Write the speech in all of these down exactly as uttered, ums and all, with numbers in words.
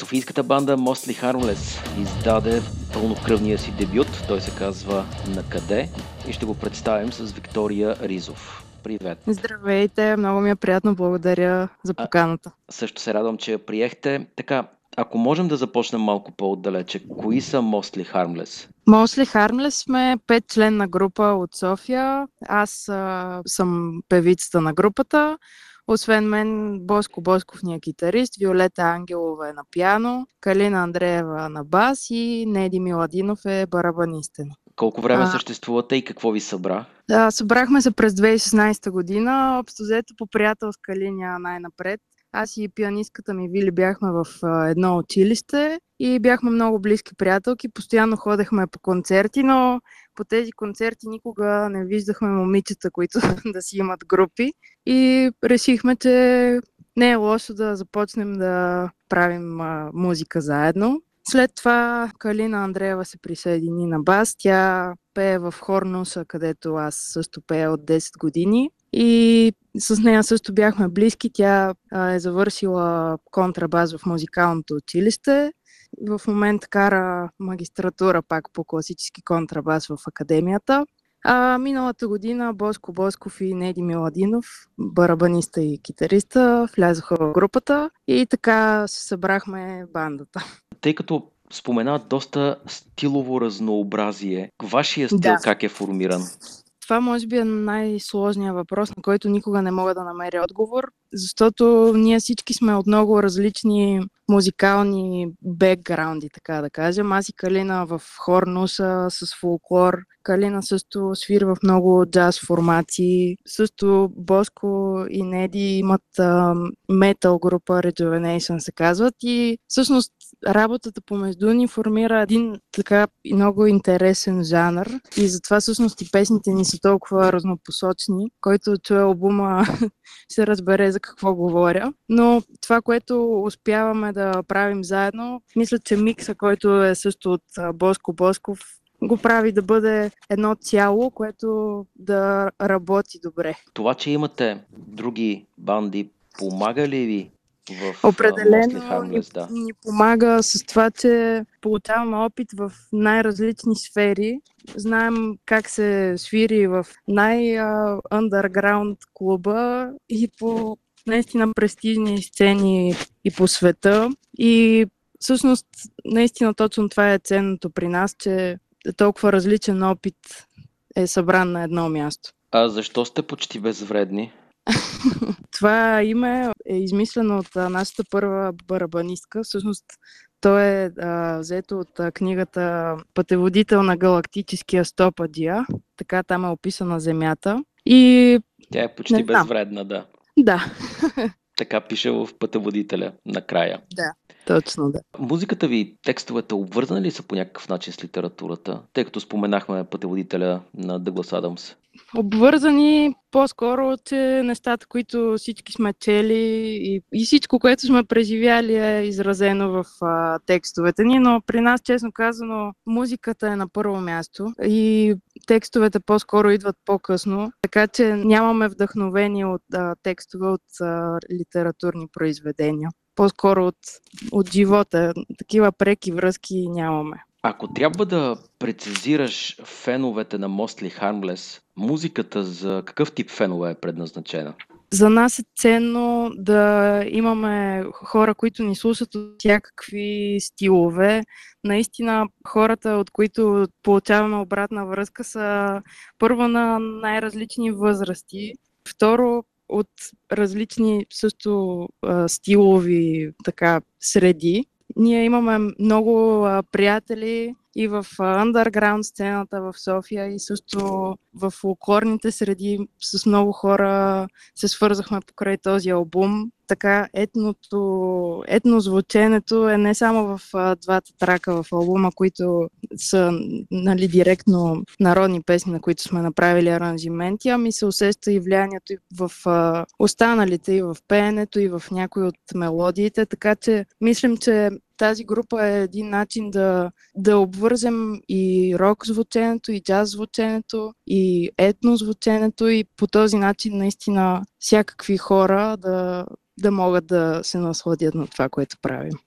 Софийската банда Mostly Harmless издаде пълнокръвния си дебют. Той се казва "Накъде" и ще го представим с Виктория Ризов. Привет! Здравейте, много ми е приятно, благодаря за поканата. А, също се радвам, че я приехте. Така, ако можем да започнем малко по-отдалече, кои са Mostly Harmless? Mostly Harmless сме петчленна група от София. Аз а, съм певицата на групата. Освен мен, Боско Босков ни е китарист, Виолета Ангелова е на пиано, Калина Андреева на бас и Неди Миладинов е барабанистен. Колко време А, съществувате и какво ви събра? Да, събрахме се през две хиляди и шестнадесета година, общо взето по приятелска линия най-напред. Аз и пианистката ми Вили бяхме в а, едно училище и бяхме много близки приятелки. Постоянно ходехме по концерти, но по тези концерти никога не виждахме момичета, които да си имат групи. И решихме, че не е лошо да започнем да правим а, музика заедно. След това Калина Андреева се присъедини на бас. Тя пее в хор Нуша, където аз също пея от десет години. И с нея също бяхме близки. Тя а, е завършила контрабас в музикалното училище. В момента кара магистратура пак по класически контрабас в академията. А миналата година Боско Босков и Неди Миладинов, барабаниста и китариста, влязоха в групата и така се събрахме бандата. Тъй като спомена доста стилово разнообразие, вашия стил Да. как е формиран? Това може би е най-сложният въпрос, на който никога не мога да намеря отговор, защото ние всички сме от много различни музикални бекграунди, така да кажем. Аз и Калина в хор Нуша с фолклор. Калина също свира в много джаз формации. Също Боско и Неди имат метал група Rejuvenation се казват и всъщност работата помежду ни формира един така много интересен жанр и затова всъщност и песните ни са толкова разнопосочни, който чуе албума ще разбере за какво говоря. Но това, което успяваме да правим заедно, мисля, че микса, който е също от Боско Босков, го прави да бъде едно цяло, което да работи добре. Това, че имате други банди, помага ли ви в Определено Mostly Harmless? Да. ни, ни помага с това, че получаваме опит в най-различни сфери. Знаем как се свири в най-underground клуба и по наистина престижни сцени и по света. И всъщност наистина точно това е ценното при нас, че толкова различен опит е събран на едно място. А защо сте почти безвредни? Това име е измислено от а, нашата първа барабанистка. Всъщност то е а, взето от а, книгата "Пътеводител на галактическия стопаджия". Така там е описана Земята. И Тя е почти безвредна, да. Да. Така пише в пътеводителя накрая. Да, точно да. Музиката ви, текстовете обвързани ли са по някакъв начин с литературата? Тъй като споменахме пътеводителя на Дъглас Адамс. Обвързани по-скоро, че нещата, които всички сме чели и, и всичко, което сме преживяли е изразено в а, текстовете ни, но при нас, честно казано, музиката е на първо място и текстовете по-скоро идват по-късно, така че нямаме вдъхновение от а, текстове от а, литературни произведения. По-скоро от, от живота. Такива преки връзки нямаме. Ако трябва да прецизираш феновете на Mostly Harmless, музиката за какъв тип фенове е предназначена? За нас е ценно да имаме хора, които ни слушат от всякакви стилове. Наистина хората, от които получаваме обратна връзка, са първо на най-различни възрасти, второ от различни също а, стилови така среди. Ние имаме много а, приятели и в underground сцената в София и също в фолклорните среди с много хора се свързахме покрай този албум. Така етното, етнозвученето е не само в а, двата трака в албума, които са нали, директно народни песни, на които сме направили аранжименти, ами се усеща и влиянието и в а, останалите, и в пеенето, и в някои от мелодиите, така че мислим, че тази група е един начин да, да обвързем и рок звученето, и джаз звученето, и етно звученето и по този начин наистина всякакви хора да, да могат да се насладят на това, което правим.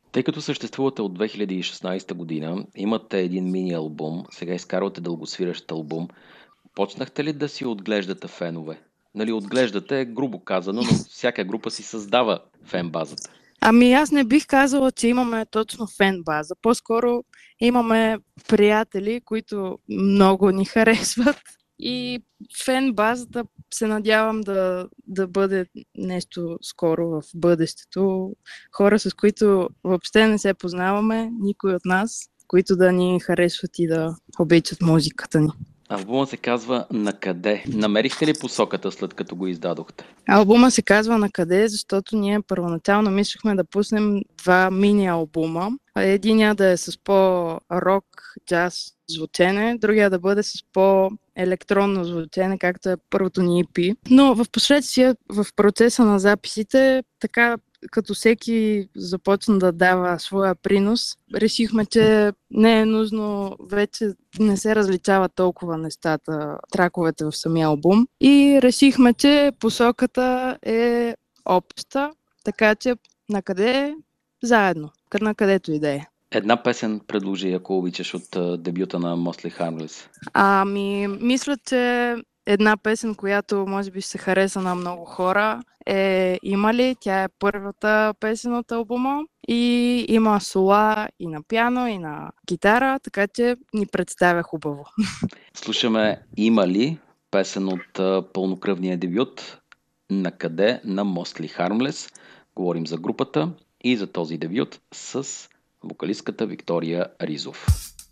Тъй като съществувате от две хиляди и шестнадесета година, имате един мини албум, сега изкарвате дългосвиращ албум. Почнахте ли да си отглеждате фенове? Нали, отглеждате е грубо казано, но всяка група си създава фен базата. Ами аз не бих казала, че имаме точно фен база. По-скоро имаме приятели, които много ни харесват. И фен базата се надявам да, да бъде нещо скоро в бъдещето. Хора, с които въобще не се познаваме, никой от нас, които да ни харесват и да обичат музиката ни. Албума се казва "Накъде". Намерихте ли посоката след като го издадохте? Албума се казва "Накъде", защото ние първоначално мислехме да пуснем два мини албума. Единия да е с по-рок, джаз звучене, другия да бъде с по-електронно звучене, както е първото ни и пи. Но в последствие, в процеса на записите, така като всеки започна да дава своя принос, решихме, че не е нужно, вече не се различават толкова нещата, траковете в самия албум. И решихме, че посоката е обща, така че накъде заедно, на където и да е. Една песен предложи, ако обичаш, от uh, дебюта на Mostly Harmless. Ами, мисля, че една песен, която може би ще се хареса на много хора, е "Има ли?". Тя е първата песен от албума и има сола и на пиано, и на гитара, така че ни представя хубаво. Слушаме "Има ли?", песен от uh, пълнокръвния дебют "Накъде" на Mostly Harmless. Говорим за групата и за този дебют с вокалистката Виктория Ризов.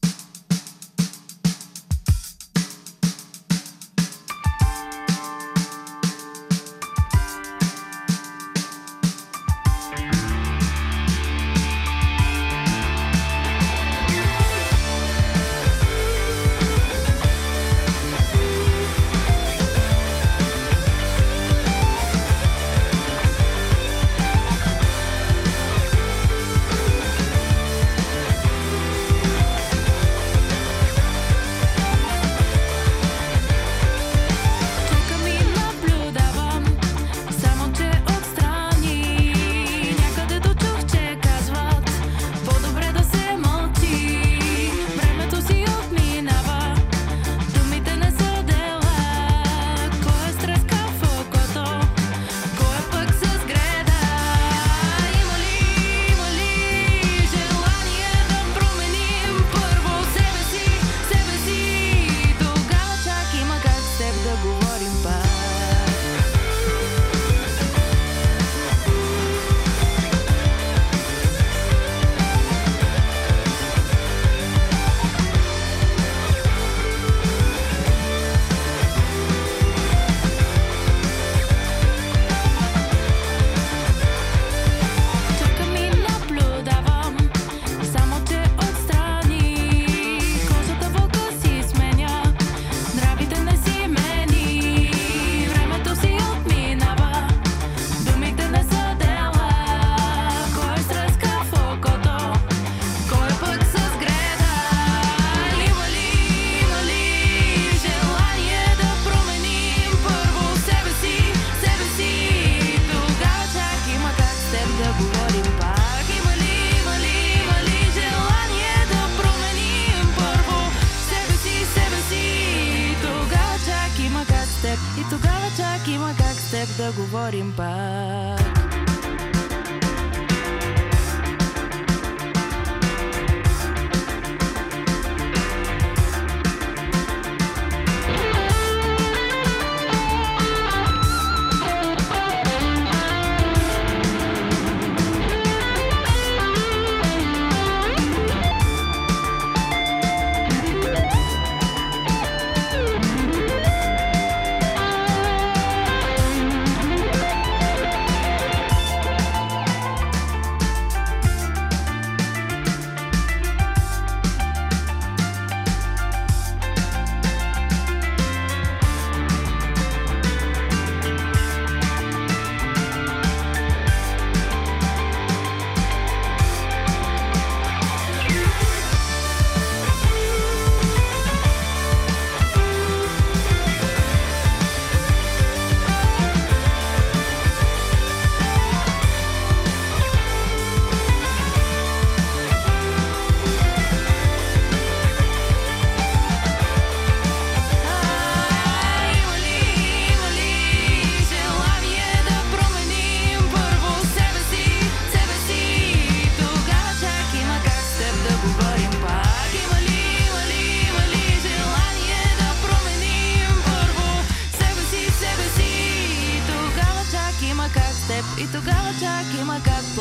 да говорим пак.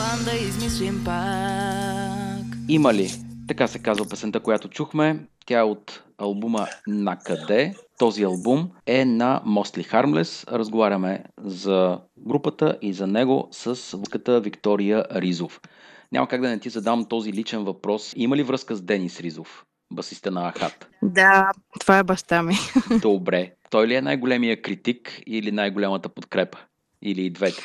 план да измислим пак. Има ли? Така се казва песента, която чухме. Тя е от албума Накъде. Този албум е на Mostly Harmless. Разговаряме за групата и за него с вуката Виктория Ризов. Няма как да не ти задам този личен въпрос. Има ли връзка с Денис Ризов, басиста на Ахат? Да, това е баща ми. Добре. Той ли е най-големия критик или най-голямата подкрепа? Или и двете?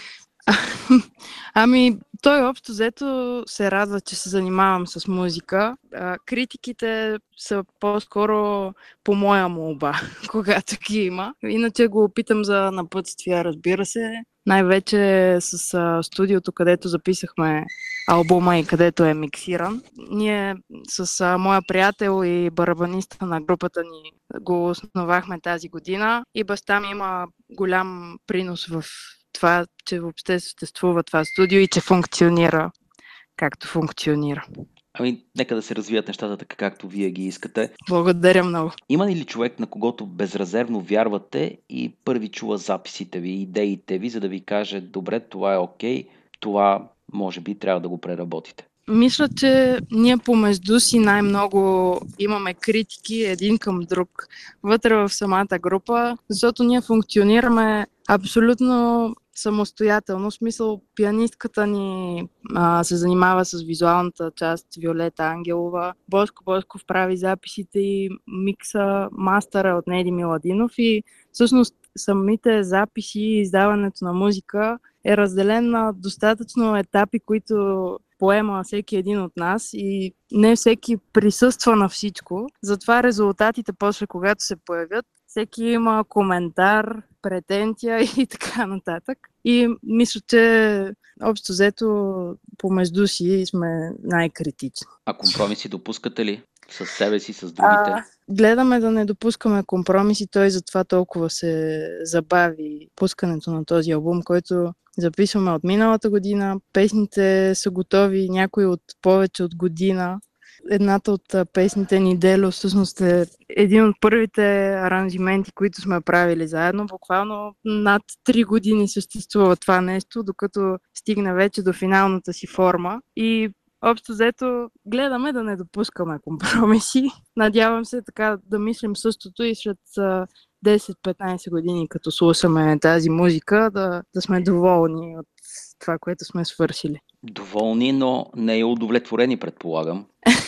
Ами, той общо взето се радва, че се занимавам с музика. А, критиките са по-скоро по моя молба, когато ги има. Иначе го опитам за напътствия, разбира се. Най-вече с а, студиото, където записахме албума и където е миксиран. Ние с а, моя приятел и барабаниста на групата ни го основахме тази година и баща ми има голям принос в това, че въобще съществува това студио и че функционира както функционира. Ами, нека да се развият нещата така, както вие ги искате. Благодаря много. Има ли човек, на когото безрезервно вярвате и първи чува записите ви, идеите ви, за да ви каже, добре, това е окей, това може би трябва да го преработите? Мисля, че ние помежду си най-много имаме критики един към друг вътре в самата група, защото ние функционираме абсолютно самостоятелно. В смисъл, пианистката ни а, се занимава с визуалната част, Виолета Ангелова. Боско Босков прави записите и микса, мастъра от Неди Миладинов и всъщност самите записи и издаването на музика е разделен на достатъчно етапи, които поема всеки един от нас и не всеки присъства на всичко. Затова резултатите после, когато се появят, всеки има коментар, претенция и така нататък. И мисля, че общо взето помежду си сме най-критични. А компромиси допускате ли с себе си, с другите? А, гледаме да не допускаме компромиси, той затова толкова се забави пускането на този албум, който записваме от миналата година. Песните са готови, някои от повече от година. Едната от песните ни, Дело, всъщност е един от първите аранжименти, които сме правили заедно. Буквално над три години съществува това нещо, докато стигне вече до финалната си форма. И общо взето гледаме да не допускаме компромиси. Надявам се така да мислим същото и след десет-петнайсет години, като слушаме тази музика, да, да сме доволни от това, което сме свършили. Доволни, но не и удовлетворени, предполагам.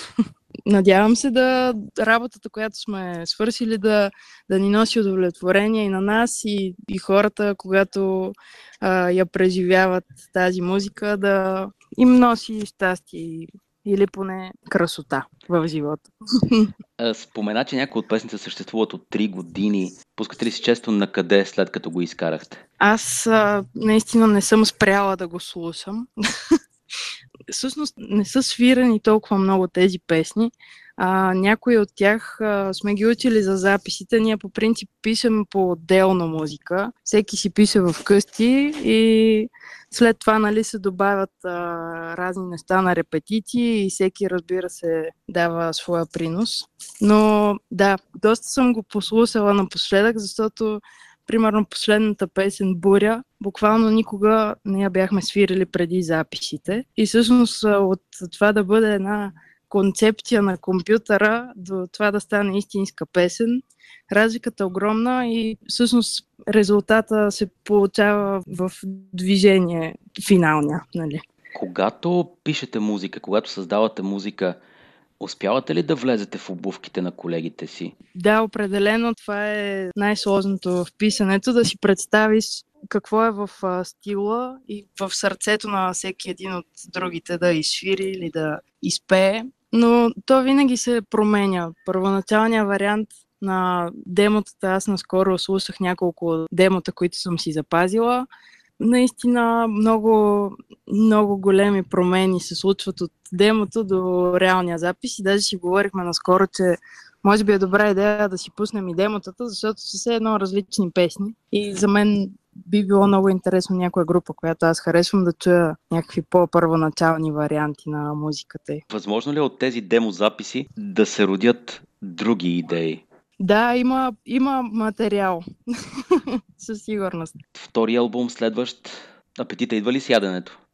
Надявам се да работата, която сме свършили, да, да ни носи удовлетворение и на нас, и, и хората, когато а, я преживяват тази музика, да им носи щастие или поне красота в живота. Спомена, че някои от песните съществуват от три години. Пускате ли си често Накъде, след като го изкарахте? Аз а, наистина не съм спряла да го слушам. Всъщност не са свирани толкова много тези песни. А, някои от тях а, сме ги учили за записите. Ние по принцип пишем по-отделно музика. Всеки си пише вкъщи и след това, нали, се добавят а, разни неща на репетиции и всеки, разбира се, дава своя принос. Но да, доста съм го послушала напоследък, защото примерно последната песен Буря, буквално никога не я бяхме свирили преди записите. И всъщност от това да бъде една концепция на компютъра до това да стане истинска песен, разликата е огромна и всъщност резултата се получава в движение финалния. Нали? Когато пишете музика, когато създавате музика, успявате ли да влезете в обувките на колегите си? Да, определено това е най-сложното в писането, да си представиш какво е в а, стила и в сърцето на всеки един от другите да изсвири или да изпее. Но то винаги се променя. Първоначалният вариант на демотата, аз наскоро слушах няколко демота, които съм си запазила. Наистина много, много големи промени се случват от демото до реалния запис и даже си говорихме наскоро, че може би е добра идея да си пуснем и демотата, защото са все едно различни песни и за мен би било много интересно някоя група, която аз харесвам, да чуя някакви по-първоначални варианти на музиката. Възможно ли от тези демозаписи да се родят други идеи? Да, има, има материал. Със сигурност. Втори албум, следващ, апетита идва ли с яденето?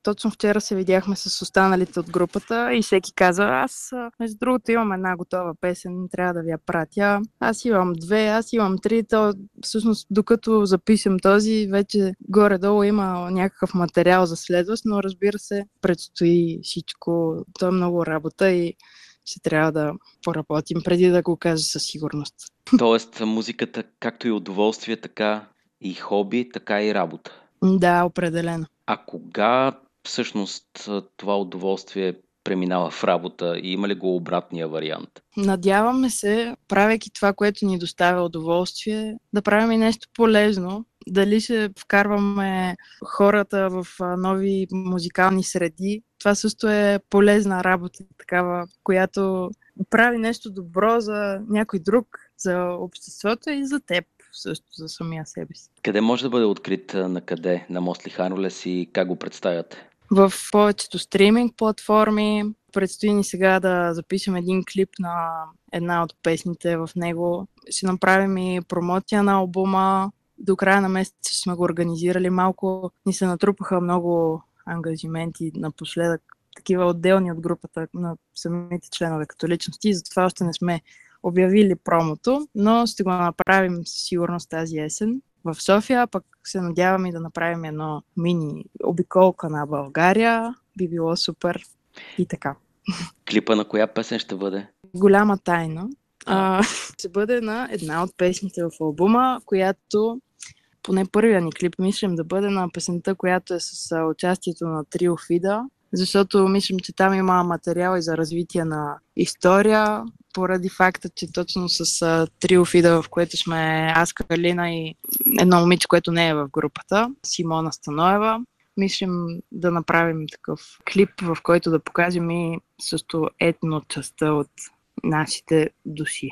точно вчера се видяхме с останалите от групата и всеки каза, аз между другото имам една готова песен, трябва да ви я пратя. Аз имам две, аз имам три. То, всъщност, докато запишем този, вече горе-долу има някакъв материал за следващ, но разбира се, предстои всичко. То е много работа и ще трябва да поработим преди да го кажа със сигурност. Тоест, музиката както и удоволствие, така и хоби, така и работа. Да, определено. А кога всъщност това удоволствие преминава в работа и има ли го обратния вариант? Надяваме се, правейки това, което ни доставя удоволствие, да правим и нещо полезно. Дали ще вкарваме хората в нови музикални среди. Това също е полезна работа, такава, която прави нещо добро за някой друг, за обществото и за теб, също за самия себе си. Къде може да бъде открит, на къде, на Mostly Harmless и как го представяте? В повечето стриминг платформи. Предстои ни сега да запишем един клип на една от песните в него. Ще направим и промоция на албума. До края на месеца сме го организирали. Малко ни се натрупаха много ангажименти напоследък, такива отделни от групата на самите членове като личности. Затова още не сме обявили промото, но ще го направим със сигурност тази есен в София, пък се надяваме да направим едно мини обиколка на България. Би било супер и така. Клипа на коя песен ще бъде? Голяма тайна. А, ще бъде на една от песните в албума, която поне първия ни клип мислим да бъде на песента, която е с участието на Трио Фида, защото мислим, че там има материал и за развитие на история, поради факта, че точно с Трио Фида, в което сме аз, Калина и едно момиче, което не е в групата, Симона Станоева, мислим да направим такъв клип, в който да покажем и също етно частта от нашите души.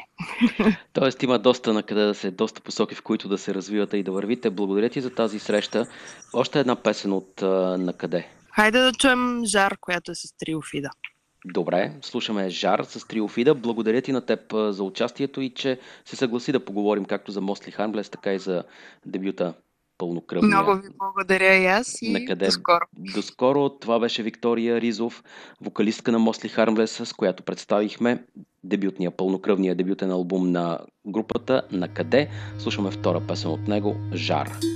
Тоест има доста накъде да се, доста посоки, в които да се развивате и да вървите. Благодаря ти за тази среща. Още една песен от а, накъде? Хайде да чуем Жар, която е с Трио Фида. Добре, слушаме Жар с Трио Фида. Благодаря ти на теб за участието и че се съгласи да поговорим както за Mostly Harmless, така и за дебюта Пълнокръвния. Много ви благодаря и аз и Накъде? до скоро. До скоро. Това беше Виктория Ризов, вокалистка на Mostly Harmless, с която представихме дебютния, пълнокръвния дебютен албум на групата Накъде. Слушаме втора песен от него, Жар.